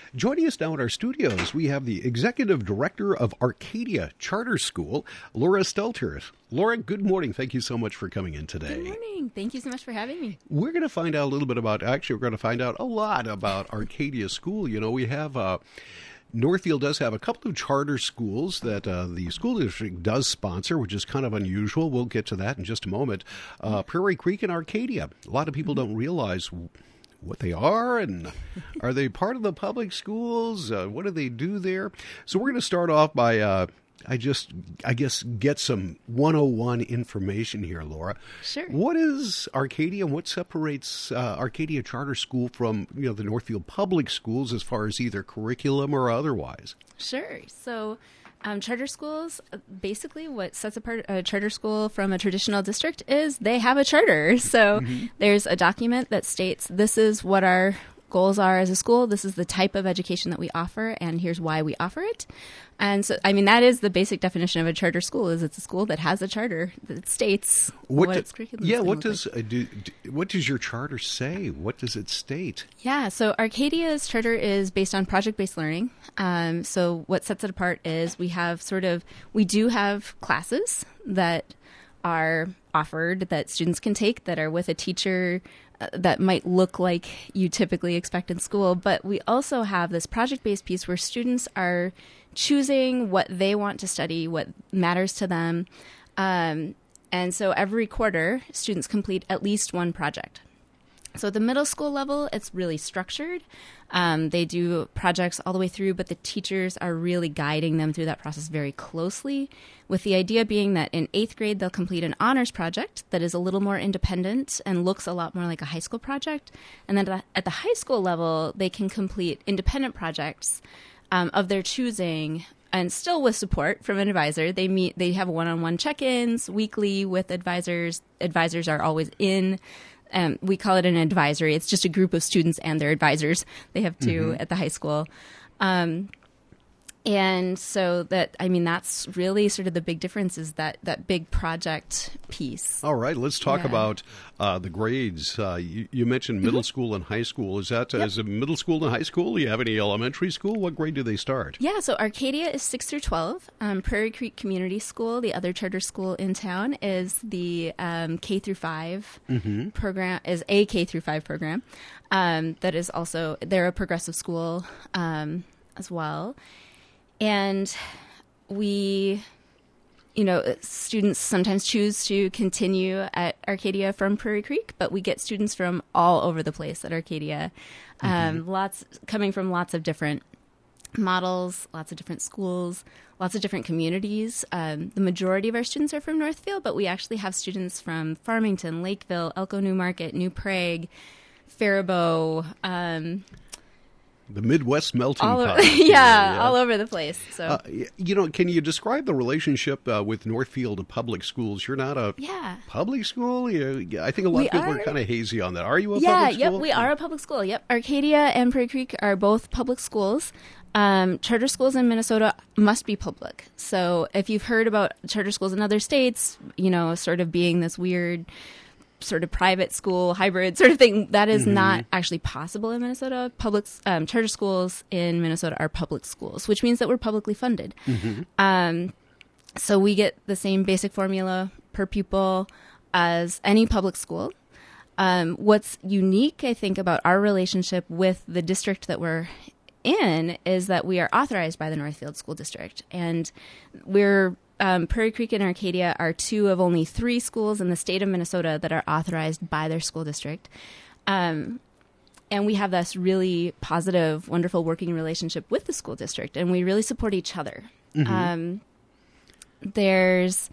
Joining us now in our studios, we have the Executive Director of Arcadia Charter School, Laura Stelter. Laura, good morning. Thank you so much for coming in today. Good morning. Thank you so much for having me. We're going to find out a little bit about, we're going to find out a lot about Arcadia School. You know, we have... Northfield does have a couple of charter schools that the school district does sponsor, which is kind of unusual. We'll get to that in just a moment. Prairie Creek and Arcadia. A lot of people don't realize what they are, and are they part of the public schools? What do they do there? So we're going to start off by... I guess, get some 101 information here, Laura. Sure. What is Arcadia, and what separates Arcadia Charter School from, the Northfield Public Schools as far as either curriculum or otherwise? Sure. So charter schools, basically what sets apart a charter school from a traditional district is they have a charter. So there's a document that states this is what our goals are as a school. This is the type of education that we offer, and here's why we offer it. And so, that is the basic definition of a charter school: is it's a school that has a charter that states what its curriculum is. Yeah, what does your charter say? What does it state? Yeah, so Arcadia's charter is based on project-based learning. So what sets it apart is we do have classes that are offered that students can take that are with a teacher that might look like you typically expect in school. But we also have this project-based piece where students are choosing what they want to study, what matters to them. And so every quarter, students complete at least one project. So at the middle school level, it's really structured. They do projects all the way through, but the teachers are really guiding them through that process very closely, with the idea being that in 8th grade, they'll complete an honors project that is a little more independent and looks a lot more like a high school project. And then at the high school level, they can complete independent projects of their choosing, and still with support from an advisor. They have one-on-one check-ins weekly with advisors. Advisors are always in. We call it an advisory. It's just a group of students and their advisors. They have two at the high school. And so that's really sort of the big difference, is that big project piece. All right, let's talk about the grades. You mentioned middle school and high school. Is it middle school and high school? Do you have any elementary school? What grade do they start? Yeah, so Arcadia is 6 through 12. Prairie Creek Community School, the other charter school in town, is the K through 5 program, is a K through 5 program. That is also, they're a progressive school as well. And we, students sometimes choose to continue at Arcadia from Prairie Creek, but we get students from all over the place at Arcadia, coming from lots of different models, lots of different schools, lots of different communities. The majority of our students are from Northfield, but we actually have students from Farmington, Lakeville, Elko New Market, New Prague, Faribault, the Midwest melting pot. All over the place. So, can you describe the relationship with Northfield Public Schools? You're not a public school? I think a lot of people are kind of hazy on that. Are you a public school? Yep, we are a public school. Yep. Arcadia and Prairie Creek are both public schools. Charter schools in Minnesota must be public. So if you've heard about charter schools in other states, sort of being this weird sort of private school hybrid sort of thing, that is not actually possible in Minnesota. Charter schools in Minnesota are public schools, which means that we're publicly funded. So we get the same basic formula per pupil as any public school. What's unique, I think, about our relationship with the district that we're in is that we are authorized by the Northfield School District, and we're Prairie Creek and Arcadia are 2 of only 3 schools in the state of Minnesota that are authorized by their school district. And we have this really positive, wonderful working relationship with the school district, and we really support each other. There's,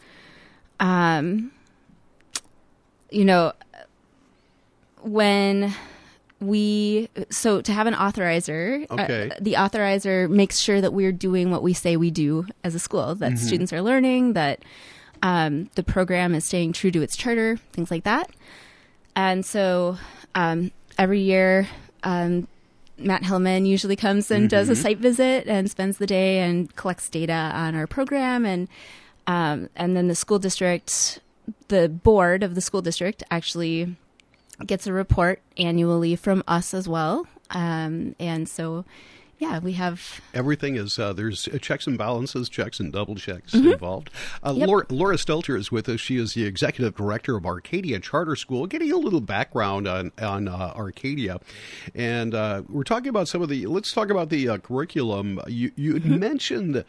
when so to have an authorizer, the authorizer makes sure that we're doing what we say we do as a school, that students are learning, that the program is staying true to its charter, things like that. And so every year, Matt Hillman usually comes and does a site visit and spends the day and collects data on our program. And then the school district, the board of the school district actually gets a report annually from us as well. And so, Yeah, we have everything is there's checks and balances, checks and double checks involved. Laura Stelter is with us. She is the executive director of Arcadia Charter School. Getting a little background on Arcadia, and we're talking about some of the. Let's talk about the curriculum. You had mentioned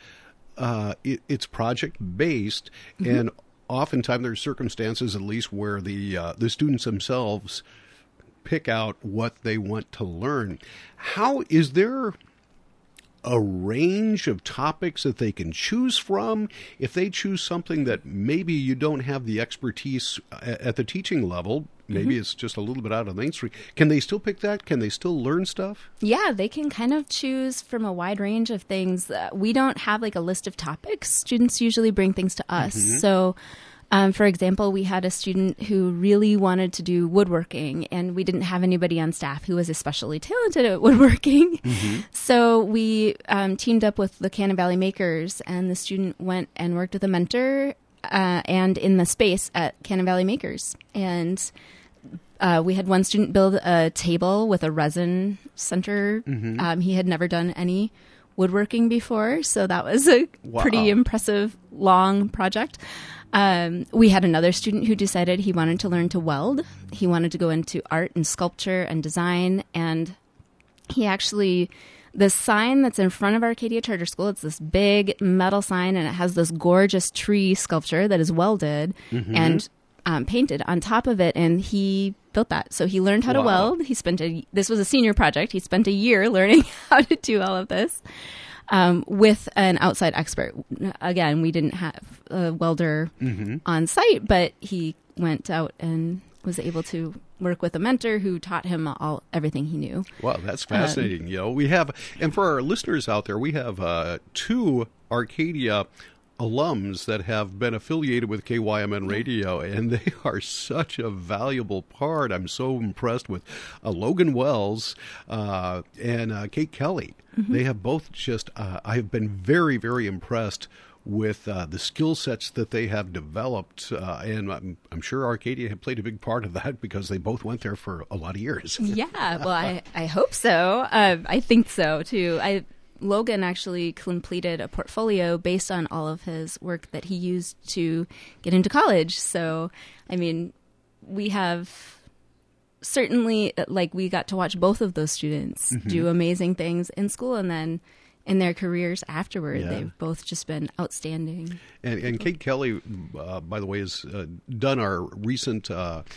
it's project based, and oftentimes there's circumstances, at least, where the students themselves pick out what they want to learn. How is there a range of topics that they can choose from? If they choose something that maybe you don't have the expertise at the teaching level, maybe it's just a little bit out of the mainstream, can they still pick that? Can they still learn stuff? Yeah, they can kind of choose from a wide range of things. We don't have like a list of topics. Students usually bring things to us. So for example, we had a student who really wanted to do woodworking, and we didn't have anybody on staff who was especially talented at woodworking. So we teamed up with the Cannon Valley Makers, and the student went and worked with a mentor and in the space at Cannon Valley Makers. And we had one student build a table with a resin center. He had never done any woodworking before, so that was a pretty impressive long project. We had another student who decided he wanted to learn to weld. He wanted to go into art and sculpture and design. And he actually, the sign that's in front of Arcadia Charter School, it's this big metal sign, and it has this gorgeous tree sculpture that is welded and painted on top of it. And he built that. So he learned how to weld. This was a senior project. He spent a year learning how to do all of this. With an outside expert. Again, we didn't have a welder on site, but he went out and was able to work with a mentor who taught him everything he knew. Wow, that's fascinating. We have, and for our listeners out there, we have 2 Arcadia alums that have been affiliated with KYMN Radio, and they are such a valuable part. I'm so impressed with Logan Wells and Kate Kelly. They have both just, I have been very, very impressed with the skill sets that they have developed. And I'm sure Arcadia had played a big part of that because they both went there for a lot of years. Yeah, well, I hope so. I think so, too. Logan actually completed a portfolio based on all of his work that he used to get into college. So, I mean, we have certainly, we got to watch both of those students do amazing things in school, and then in their careers afterward. They've both just been outstanding. And Kate Kelly, by the way, has done our recent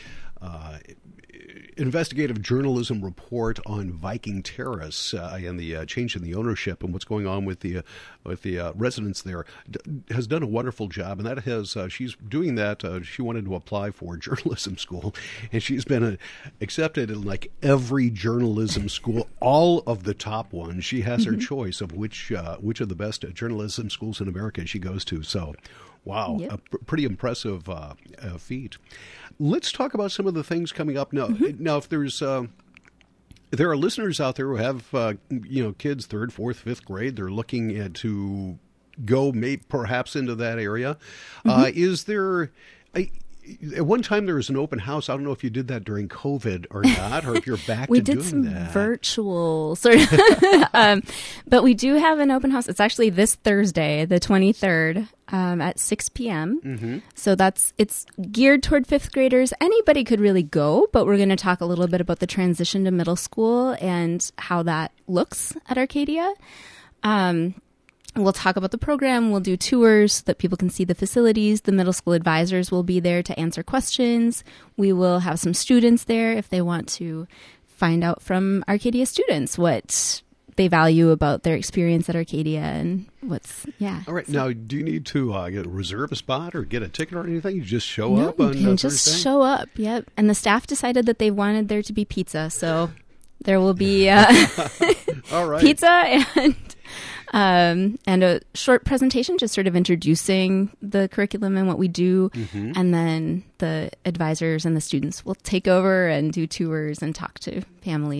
investigative journalism report on Viking Terrace and the change in the ownership and what's going on with the residents there. Has done a wonderful job, and that has she's doing that. She wanted to apply for journalism school, and she's been accepted in like every journalism school, all of the top ones. She has her choice of which of the best journalism schools in America she goes to. So, wow, a pretty impressive feat. Let's talk about some of the things coming up now. Now, if there are listeners out there who have kids 3rd, 4th, 5th grade, they're looking to go perhaps into that area. Is there at one time there was an open house? I don't know if you did that during COVID or not, or if you're back to doing that. We did some virtual sort of, but we do have an open house. It's actually this Thursday, the 23rd, at 6 p.m. So it's geared toward 5th graders. Anybody could really go, but we're going to talk a little bit about the transition to middle school and how that looks at Arcadia. We'll talk about the program. We'll do tours so that people can see the facilities. The middle school advisors will be there to answer questions. We will have some students there if they want to find out from Arcadia students what they value about their experience at Arcadia and All right. So, now, do you need to reserve a spot or get a ticket or anything? You just show up on you can just show up. Yep. And the staff decided that they wanted there to be pizza, so there will be all right. pizza and a short presentation just sort of introducing the curriculum and what we do. And then the advisors and the students will take over and do tours and talk to families.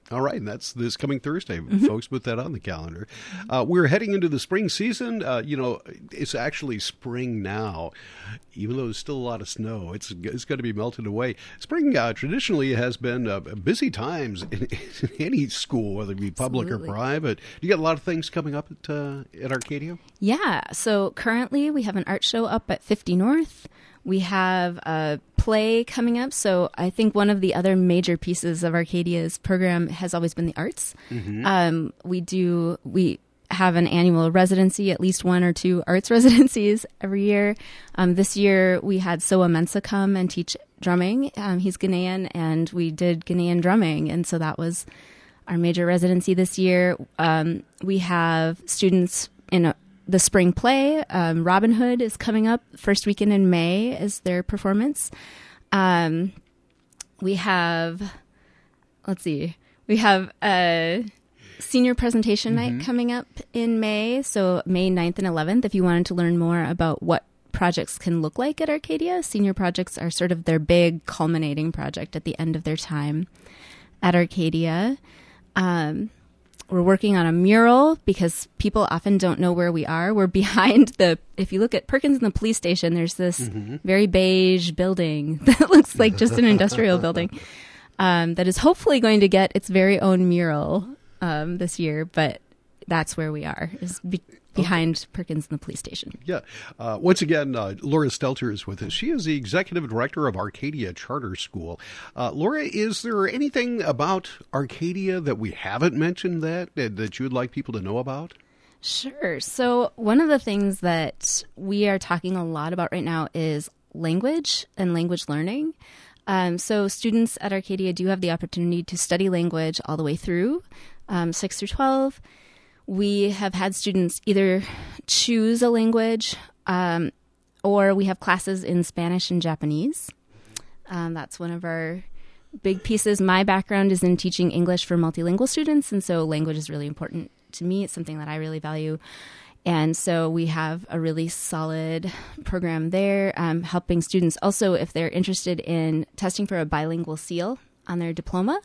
All right, and that's this coming Thursday. Folks, put that on the calendar. We're heading into the spring season. It's actually spring now, even though there's still a lot of snow. It's going to be melted away. Spring traditionally has been busy times in any school, whether it be public or private. You got a lot of things coming up at Arcadia? Yeah, so currently we have an art show up at 50 North. We have a play coming up. So I think one of the other major pieces of Arcadia's program has always been the arts. We have an annual residency, at least 1 or 2 arts residencies every year. This year we had Soa Mensah come and teach drumming. He's Ghanaian, and we did Ghanaian drumming. And so that was our major residency this year. We have students in the spring play. Robin Hood is coming up first weekend in May is their performance. We have a senior presentation night coming up in May. So May 9th and 11th, if you wanted to learn more about what projects can look like at Arcadia. Senior projects are sort of their big culminating project at the end of their time at Arcadia. We're working on a mural because people often don't know where we are. We're behind if you look at Perkins and the police station, there's this very beige building that looks like just an industrial building that is hopefully going to get its very own mural this year. But that's where we are, is behind Perkins and the police station. Yeah. Once again, Laura Stelter is with us. She is the executive director of Arcadia Charter School. Laura, is there anything about Arcadia that we haven't mentioned that you would like people to know about? Sure. So one of the things that we are talking a lot about right now is language and language learning. So students at Arcadia do have the opportunity to study language all the way through 6 through 12. We have had students either choose a language or we have classes in Spanish and Japanese. That's one of our big pieces. My background is in teaching English for multilingual students, and so language is really important to me. It's something that I really value. And so we have a really solid program there, helping students also, if they're interested in testing for a bilingual seal on their diploma.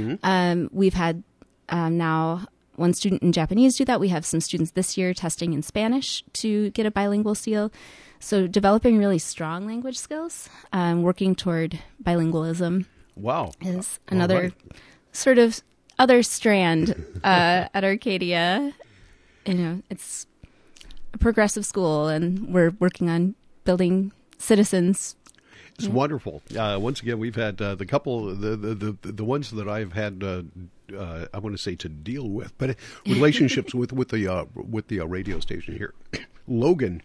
We've had now one student in Japanese do that. We have some students this year testing in Spanish to get a bilingual seal. So developing really strong language skills, working toward bilingualism. Wow. Is another sort of other strand at Arcadia. It's a progressive school, and we're working on building citizens. It's wonderful. Once again, we've had the couple, the ones that I've had, I want to say to deal with, but relationships with the radio station here. Logan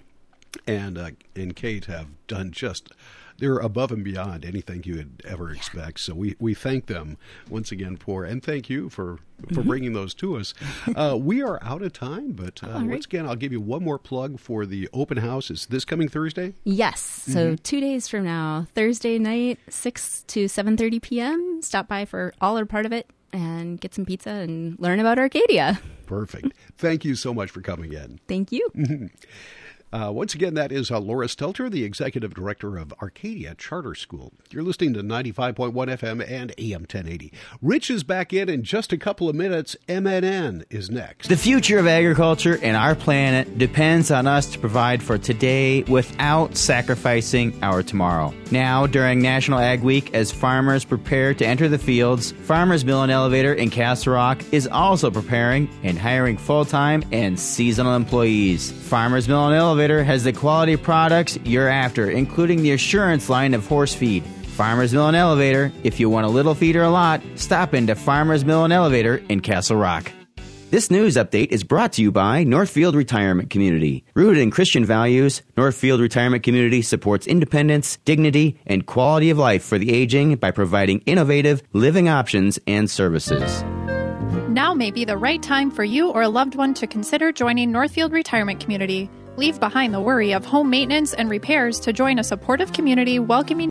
and Kate have done they're above and beyond anything you would ever expect. So we thank them once again and thank you for bringing those to us. We are out of time, but once again, I'll give you one more plug for the open house. Is this coming Thursday? Yes. So 2 days from now, Thursday night, 6 to 7:30 p.m. Stop by for all or part of it and get some pizza and learn about Arcadia. Perfect. Thank you so much for coming in. Thank you. Once again, that is Laura Stelter, the Executive Director of Arcadia Charter School. You're listening to 95.1 FM and AM 1080. Rich is back in just a couple of minutes. MNN is next. The future of agriculture and our planet depends on us to provide for today without sacrificing our tomorrow. Now, during National Ag Week, as farmers prepare to enter the fields, Farmers Mill and Elevator in Castle Rock is also preparing and hiring full-time and seasonal employees. Farmers Mill and Elevator has the quality products you're after, including the Assurance line of horse feed. Farmers Mill and Elevator, if you want a little feed or a lot, stop into Farmers Mill and Elevator in Castle Rock. This news update is brought to you by Northfield Retirement Community. Rooted in Christian values, Northfield Retirement Community supports independence, dignity, and quality of life for the aging by providing innovative living options and services. Now may be the right time for you or a loved one to consider joining Northfield Retirement Community. Leave behind the worry of home maintenance and repairs to join a supportive community welcoming